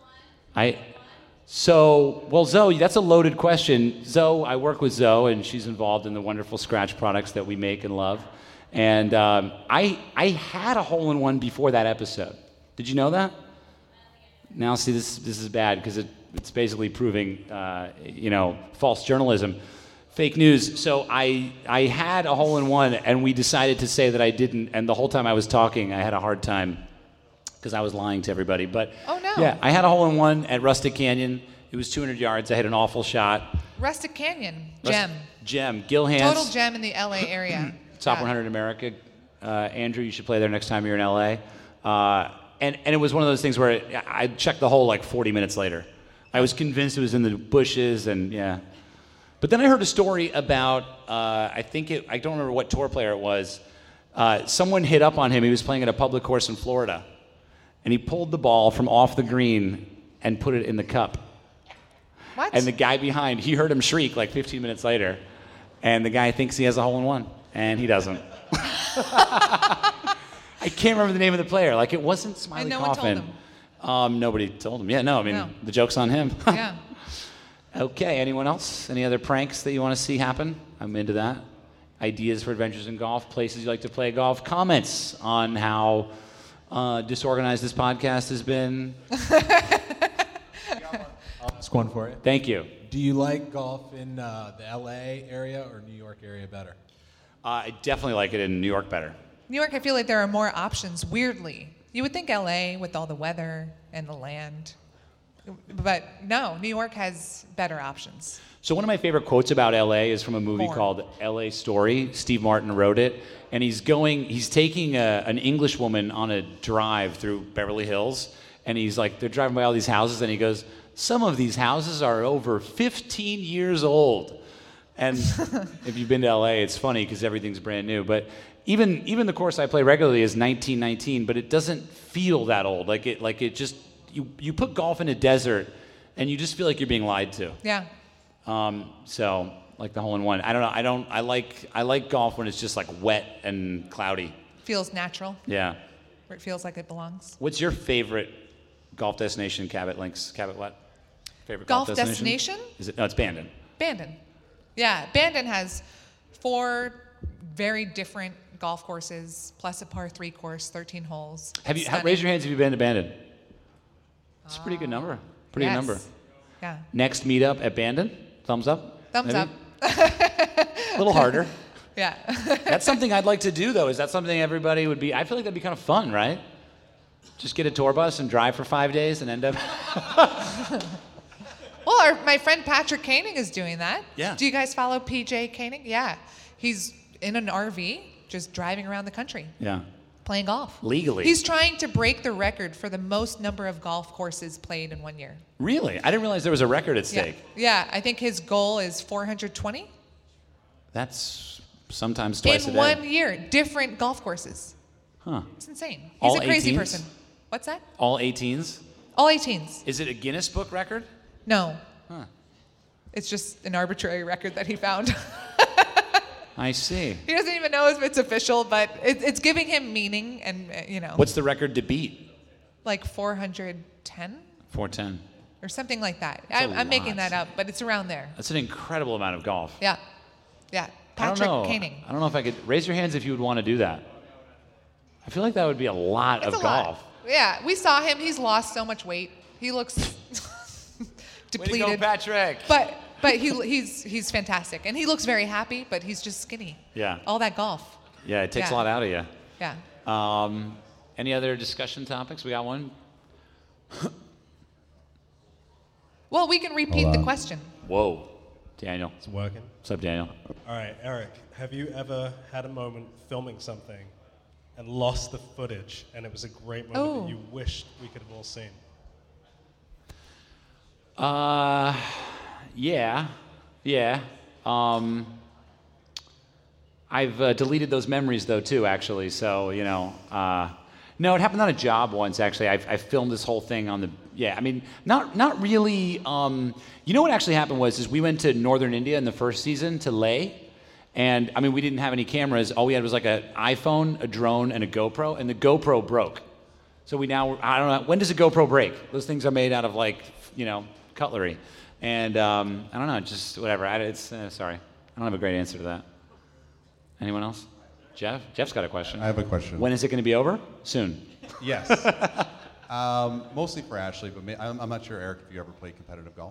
Zoe, that's a loaded question. Zoe, I work with Zoe, and she's involved in the wonderful Scratch products that we make and love. And I had a hole-in-one before that episode. Did you know that? Now, see, this is bad because it's basically proving, false journalism, fake news. So I had a hole-in-one, and we decided to say that I didn't. And the whole time I was talking, I had a hard time because I was lying to everybody. But oh no! Yeah, I had a hole-in-one at Rustic Canyon. It was 200 yards. I hit an awful shot. Rustic Canyon, gem. Gil Hanse. Total gem in the LA area. Top 100 in America. Andrew, you should play there next time you're in LA. And it was one of those things where I checked the hole like 40 minutes later. I was convinced it was in the bushes, and yeah. But then I heard a story about, I don't remember what tour player it was. Someone hit up on him. He was playing at a public course in Florida. And he pulled the ball from off the green and put it in the cup. What? And the guy behind, he heard him shriek like 15 minutes later. And the guy thinks he has a hole-in-one. And he doesn't. I can't remember the name of the player. Like, it wasn't Smiley and no Coffin. one told him. Nobody told him. Yeah, no, I mean, No. The joke's on him. Yeah. Okay, anyone else? Any other pranks that you want to see happen? I'm into that. Ideas for adventures in golf, places you like to play golf, comments on how disorganized this podcast has been. Just one for you. Thank you. Do you like golf in the LA area or New York area better? I definitely like it in New York better. New York, I feel like there are more options, weirdly. You would think LA with all the weather and the land. But no, New York has better options. So one of my favorite quotes about LA is from a movie More. called LA Story. Steve Martin wrote it. And he's taking an English woman on a drive through Beverly Hills. And they're driving by all these houses, and he goes, some of these houses are over 15 years old. And if you've been to LA, it's funny because everything's brand new. But even the course I play regularly is 1919, but it doesn't feel that old. Like it just you put golf in a desert, and you just feel like you're being lied to. Yeah. So like the hole-in-one. I don't know. I like golf when it's just like wet and cloudy. Feels natural, Yeah. where it feels like it belongs. What's your favorite golf destination? Cabot Links. Cabot what? Favorite Golf destination? Is it? No, it's Bandon. Bandon. Yeah, Bandon has 4 very different golf courses, plus a par 3 course, 13 holes. Have you Stunning. raise your hands if you've been to Bandon? It's a pretty good number. Pretty good Yes. number. Yeah. Next meetup at Bandon? Thumbs up? Thumbs Maybe? up. A little harder. Yeah. That's something I'd like to do, though. Is that something everybody would be? I feel like that'd be kind of fun, right? Just get a tour bus and drive for 5 days and end up. Well, my friend Patrick Koenig is doing that. Yeah. Do you guys follow PJ Koenig? Yeah. He's in an RV, just driving around the country, Yeah. playing golf. Legally. He's trying to break the record for the most number of golf courses played in 1 year. Really? I didn't realize there was a record at Yeah. stake. Yeah, I think his goal is 420 That's sometimes twice a in day. 1 year. Different golf courses. Huh. It's insane. He's All a crazy 18s? person. What's that? All 18s? All 18s. Is it a Guinness Book record? No. Huh. It's just an arbitrary record that he found. I see. He doesn't even know if it's official, but it's giving him meaning, and What's the record to beat? like 410 410. or something like that. That's a I'm making lot. that up, but it's around there. That's an incredible amount of golf. Yeah, yeah. I Patrick don't know. Koenig. I don't know if I could raise your hands if you would want to do that. I feel like that would be a lot It's of a lot. golf. Yeah, we saw him. He's lost so much weight. He looks depleted. Way to go, Patrick. But he's fantastic, and he looks very happy. But he's just skinny. Yeah. All that golf. Yeah, it takes a Yeah. lot out of you. Yeah. Any other discussion topics? We got one? Well, we can repeat Hold the on. question. Whoa. Daniel. It's working. What's up, Daniel? All right, Eric, have you ever had a moment filming something and lost the footage, and it was a great moment Oh. that you wished we could have all seen? Yeah. I've deleted those memories though too, actually. So no, it happened on a job once. Actually, I filmed this whole thing on the. Yeah, I mean, not really. What actually happened is we went to northern India in the first season to Leh, and I mean we didn't have any cameras. All we had was like an iPhone, a drone, and a GoPro, and the GoPro broke. So I don't know, when does a GoPro break? Those things are made out of cutlery, and I don't know, just whatever. Sorry, I don't have a great answer to that. Anyone else? Jeff? Jeff's got a question. I have a question. When is it going to be over? Soon. Yes. Mostly for Ashley, but I'm not sure, Eric, if you ever played competitive golf.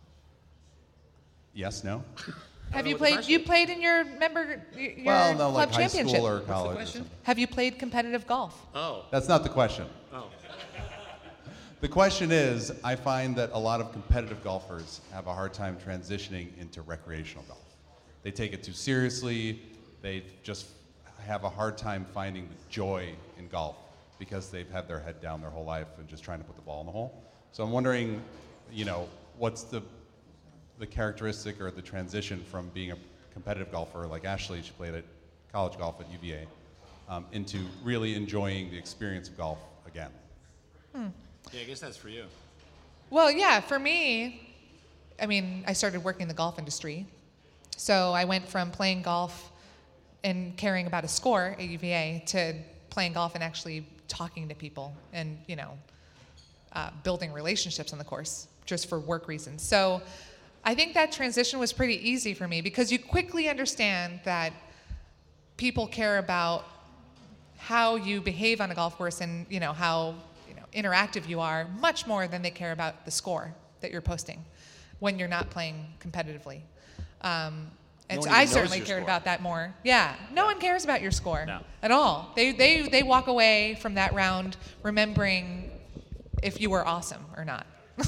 Yes, no? Have you played? You played in your Well, no, club like high championship. school or college or something. Have you played competitive golf? Oh. That's not the question. Oh. The question is, I find that a lot of competitive golfers have a hard time transitioning into recreational golf. They take it too seriously. They just have a hard time finding the joy in golf because they've had their head down their whole life and just trying to put the ball in the hole. So I'm wondering, what's the characteristic or the transition from being a competitive golfer like Ashley, she played at college golf at UVA, into really enjoying the experience of golf again? Yeah, I guess that's for you. Well, yeah, for me, I mean, I started working in the golf industry. So I went from playing golf and caring about a score at UVA to playing golf and actually talking to people and, building relationships on the course just for work reasons. So I think that transition was pretty easy for me because you quickly understand that people care about how you behave on a golf course and, how interactive you are much more than they care about the score that you're posting when you're not playing competitively. And so I certainly cared about that more. Yeah, no one cares about your score at all. They walk away from that round remembering if you were awesome or not,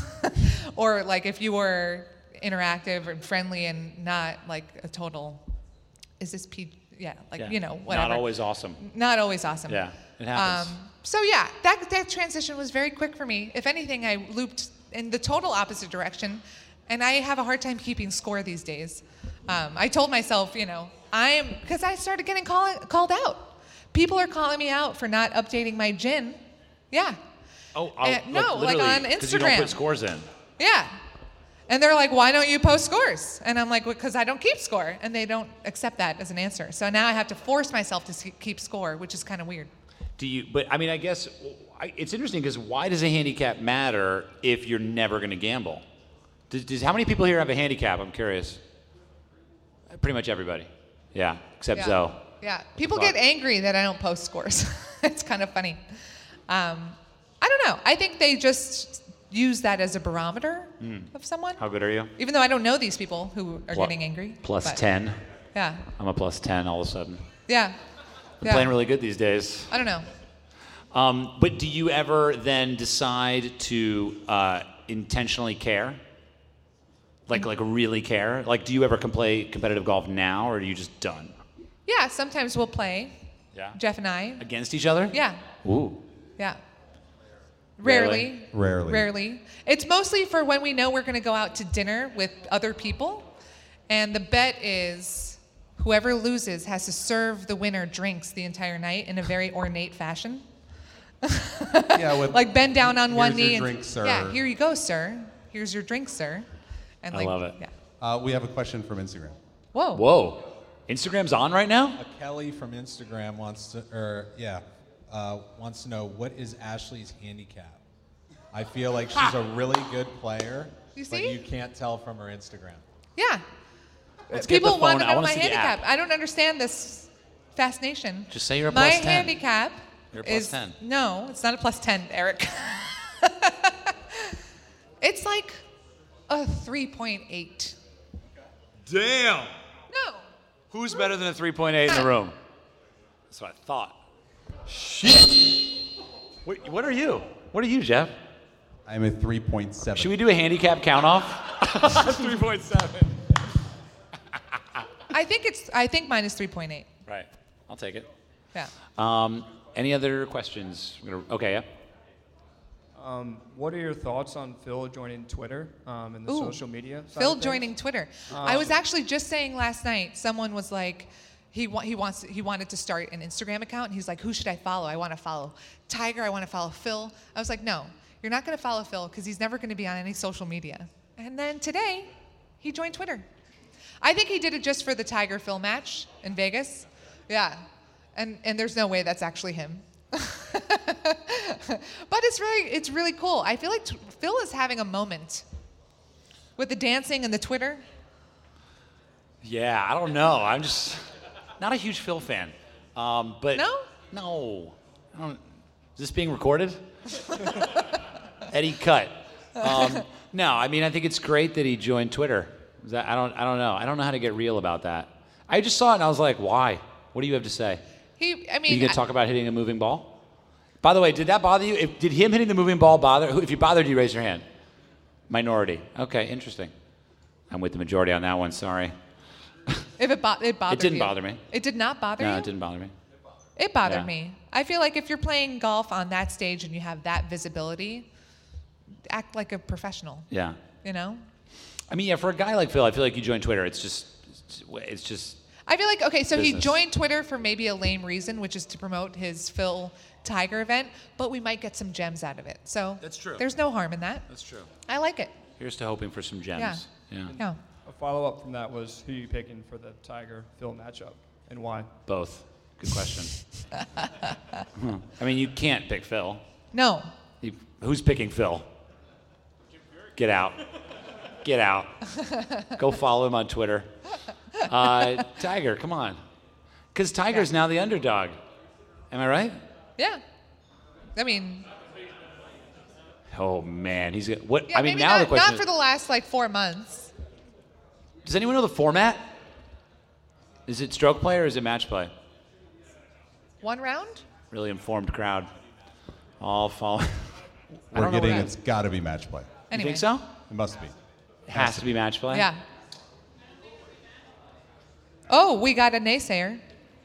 or like if you were interactive and friendly and not like a total. Is this whatever. Not always awesome. Not always awesome. Yeah, it happens. So yeah, that transition was very quick for me. If anything, I looped in the total opposite direction, and I have a hard time keeping score these days. I told myself, because I started getting called out. People are calling me out for not updating my GIN. Yeah. Oh, no, like on Instagram. Because you don't put scores in. Yeah. And they're like, why don't you post scores? And I'm like, because I don't keep score. And they don't accept that as an answer. So now I have to force myself to keep score, which is kind of weird. But I mean, I guess it's interesting because why does a handicap matter if you're never going to gamble? How many people here have a handicap? I'm curious. Pretty much everybody. Yeah, except Zoe. Yeah, people get angry that I don't post scores. It's kind of funny. I don't know. I think they just use that as a barometer of someone. How good are you? Even though I don't know these people who are getting angry. Plus 10. Yeah. I'm a plus 10 all of a sudden. Yeah. I'm playing really good these days. I don't know. But do you ever then decide to intentionally care? Like really care? Like, do you ever play competitive golf now, or are you just done? Yeah, sometimes we'll play. Yeah. Jeff and I. Against each other? Yeah. Ooh. Yeah. Rarely. Rarely. It's mostly for when we know we're going to go out to dinner with other people, and the bet is whoever loses has to serve the winner drinks the entire night in a very ornate fashion. Yeah, with like bend down on one knee. Here's your drink, sir. Yeah, here you go, sir. Here's your drink, sir. And I love it. Yeah. We have a question from Instagram. Whoa. Instagram's on right now? Kelly from Instagram wants to know, what is Ashley's handicap? I feel like she's a really good player, You but see? you can't tell from her Instagram. Yeah. Let's get People the want phone. to I know wanna my see the handicap. app. I don't understand this fascination. Just say you're a my plus 10. handicap You're a plus is 10. No, it's not a plus 10, Eric. It's like a 3.8. Damn. No. Who's better than a 3.8 in the room? That's what I thought. Shit. What are you? What are you, Jeff? I'm a 3.7. Should we do a handicap count off? 3.7. I think mine is 3.8. Right. I'll take it. Yeah. Any other questions? Okay, yeah. What are your thoughts on Phil joining Twitter and the social media side Phil of things? joining Twitter. I was actually just saying last night, someone was like, he wanted to start an Instagram account. And he's like, who should I follow? I want to follow Tiger. I want to follow Phil. I was like, no, you're not going to follow Phil because he's never going to be on any social media. And then today, he joined Twitter. I think he did it just for the Tiger-Phil match in Vegas. Yeah, and there's no way that's actually him. But it's really cool. I feel like Phil is having a moment with the dancing and the Twitter. Yeah, I don't know. I'm just not a huge Phil fan. But No? I don't, is this being recorded? Eddie, cut. No, I mean, I think it's great that he joined Twitter. I don't know. I don't know how to get real about that. I just saw it and I was like, why? What do you have to say? Are you going to talk about hitting a moving ball? By the way, did that bother you? Did him hitting the moving ball bother? If you bothered you, raise your hand. Minority. Okay, interesting. I'm with the majority on that one. Sorry. If it bothered It didn't you. bother me. It did not bother you? No, it didn't bother me. It bothered Yeah. me. I feel like if you're playing golf on that stage and you have that visibility, act like a professional, Yeah. you know? I mean, yeah, for a guy like Phil, I feel like you join Twitter. It's just. I feel like, okay, so he Business. joined Twitter for maybe a lame reason, which is to promote his Phil Tiger event, but we might get some gems out of it. So That's true. There's no harm in that. That's true. I like it. Here's to hoping for some gems. Yeah. Yeah. A follow-up from that was who you picking for the Tiger-Phil matchup and why? Both. Good question. I mean, you can't pick Phil. No. Who's picking Phil? Get out. Get out. Go follow him on Twitter. Tiger, come on. Because Tiger's now the underdog. Am I right? Yeah. I mean, Oh, man. He's what? yeah, I mean, maybe now the not, question not for the last 4 months. does anyone know the format? Is it stroke play or is it match play? 1 round? Really informed crowd. All following. We're getting what- it's got to be match play. Anyway. You think so? It must be. It has to be match play? Yeah. Oh, we got a naysayer.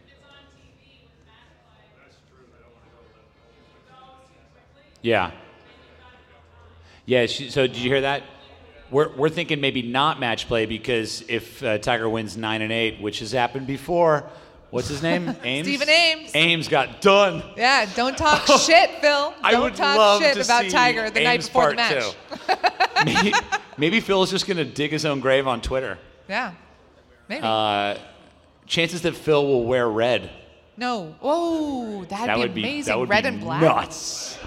Yeah. Yeah, so did you hear that? We're thinking maybe not match play because if Tiger wins 9 and 8, which has happened before, what's his name? Ames? Stephen Ames. Ames got done. Yeah, don't talk shit, Phil. I Don't would talk love shit to about see Tiger the night Ames before the part match. 2. maybe Phil is just going to dig his own grave on Twitter. Yeah, maybe. Chances that Phil will wear red. No. Oh, that'd be amazing. That would Red be and black. nuts.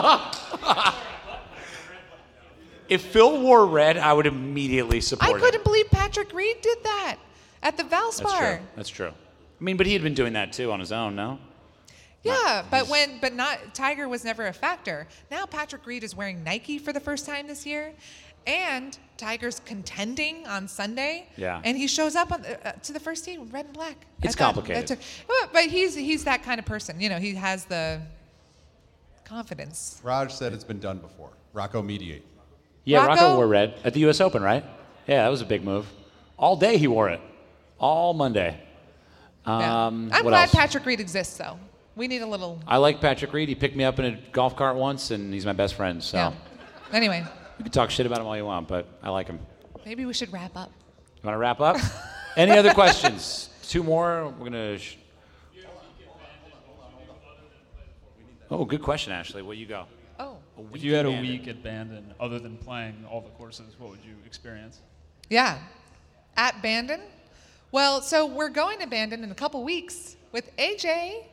If Phil wore red, I would immediately support I it. couldn't believe Patrick Reed did that at the That's Valspar. true. That's true. I mean, but he had been doing that too on his own, no? Yeah, but not Tiger was never a factor. Now Patrick Reed is wearing Nike for the first time this year, and Tiger's contending on Sunday. Yeah. And he shows up on, to the first tee with red and black. It's I thought complicated. but he's that kind of person. You know, he has the confidence. Raj said it's been done before. Rocco mediate. Yeah, Rocco? Rocco wore red at the U.S. Open, right? Yeah, that was a big move. All day he wore it. All Monday. Yeah. I'm what glad else? Patrick Reed exists, though. We need a little. I like Patrick Reed. He picked me up in a golf cart once, and he's my best friend. So Yeah. Anyway, you can talk shit about him all you want, but I like him. maybe we should wrap up. You want to wrap up? Any other questions? 2 more. We're gonna. Oh, good question, Ashley. What you go? Oh. If you had a Bandon. week at Bandon, other than playing all the courses, what would you experience? Yeah. At Bandon? Well, so we're going to Bandon in a couple weeks with AJ.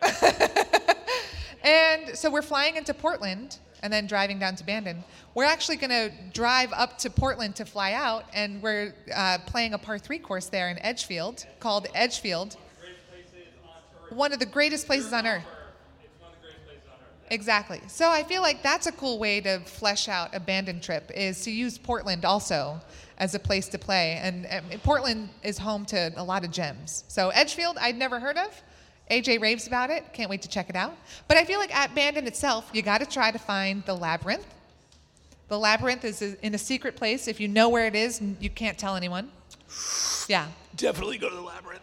And so we're flying into Portland and then driving down to Bandon. We're actually going to drive up to Portland to fly out, and we're playing a par 3 course there in Edgefield called Edgefield. One of the greatest places on earth. Exactly. So I feel like that's a cool way to flesh out a Bandon trip, is to use Portland also as a place to play. And Portland is home to a lot of gems. So Edgefield, I'd never heard of. AJ raves about it. Can't wait to check it out. But I feel like at Bandon itself, you got to try to find the Labyrinth. The Labyrinth is in a secret place. If you know where it is, you can't tell anyone. Yeah. Definitely go to the Labyrinth.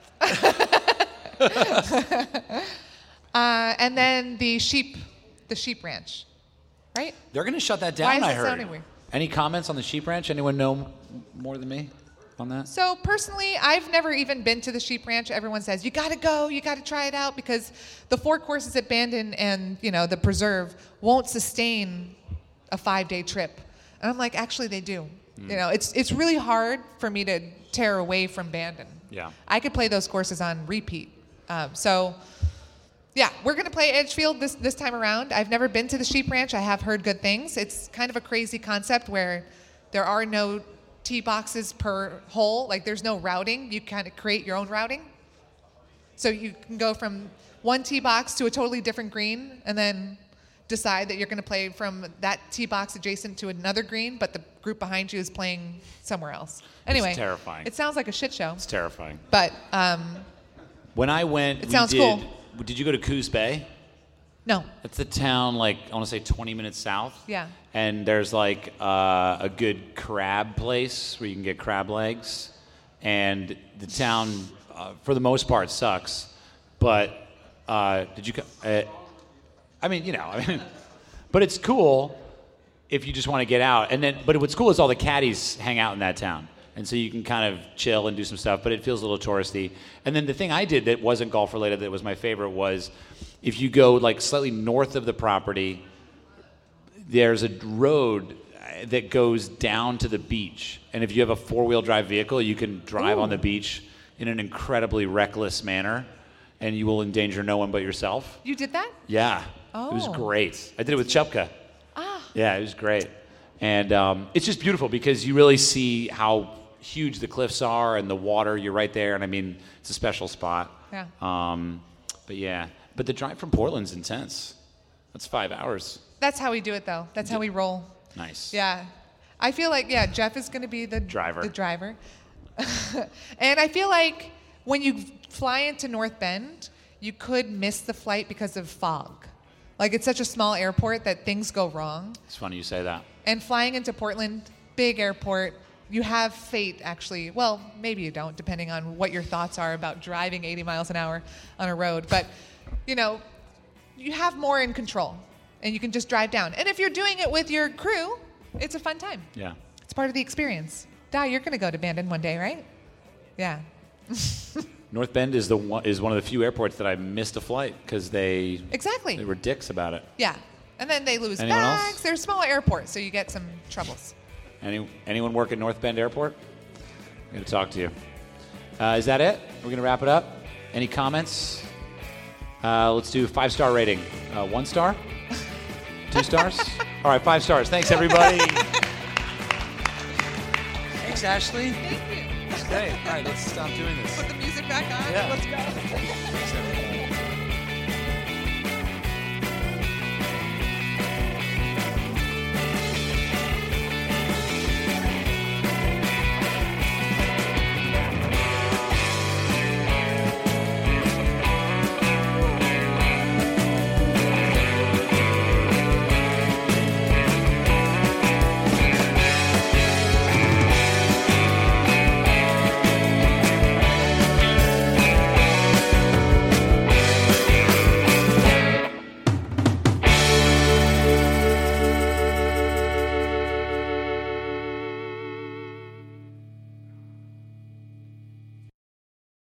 And then the sheep ranch, right? They're going to shut that Why down, is I it heard. sounding weird? Any comments on the sheep ranch? Anyone know more than me? on that? So personally, I've never even been to the Sheep Ranch. Everyone says, you got to go, you got to try it out, because the 4 courses at Bandon and, the preserve won't sustain a 5-day trip. And I'm like, actually they do. It's really hard for me to tear away from Bandon. Yeah. I could play those courses on repeat. Yeah, we're going to play Edgefield this time around. I've never been to the Sheep Ranch. I have heard good things. It's kind of a crazy concept where there are no tee boxes per hole. Like, there's no routing. You kind of create your own routing. So you can go from one tee box to a totally different green and then decide that you're going to play from that tee box adjacent to another green, but the group behind you is playing somewhere else. Anyway, It's terrifying. It sounds like a shit show. It's terrifying. But When I went, it sounds cool. Did you go to Coos Bay? No. It's a town, I want to say 20 minutes south. Yeah. And there's a good crab place where you can get crab legs. And the town, for the most part, sucks. But did you but it's cool if you just want to get out. But what's cool is all the caddies hang out in that town. And so you can kind of chill and do some stuff, but it feels a little touristy. And then the thing I did that wasn't golf related that was my favorite was if you go slightly north of the property, there's a road that goes down to the beach. And if you have a 4-wheel drive vehicle, you can drive on the beach in an incredibly reckless manner, and you will endanger no one but yourself. You did that? Yeah. Oh. It was great. I did it with Chupka. Yeah, it was great. And it's just beautiful because you really see how huge the cliffs are and the water. You're right there, and it's a special spot. Yeah. But the drive from Portland's intense. That's 5 hours. That's how we do it, though. That's how we roll. Nice. Yeah. I feel like, Jeff is going to be the driver. And I feel like when you fly into North Bend, you could miss the flight because of fog. It's such a small airport that things go wrong. It's funny you say that. And flying into Portland, big airport, you have fate, actually. Well, maybe you don't, depending on what your thoughts are about driving 80 miles an hour on a road. But, you have more in control, and you can just drive down. And if you're doing it with your crew, it's a fun time. Yeah. It's part of the experience. You're going to go to Bandon one day, right? Yeah. North Bend is one of the few airports that I missed a flight because they were dicks about it. Yeah. And then they lose Anyone bags. else? They're a small airport, so you get some troubles. Anyone work at North Bend Airport? I'm going to talk to you. Is that it? We're going to wrap it up. Any comments? Let's do 5-star rating. 1 star? 2 stars? All right, 5 stars. Thanks, everybody. Thanks, Ashley. Thank you. That's great. All right, let's stop doing this. Put the music back on. Yeah. Let's go. Thanks, everybody.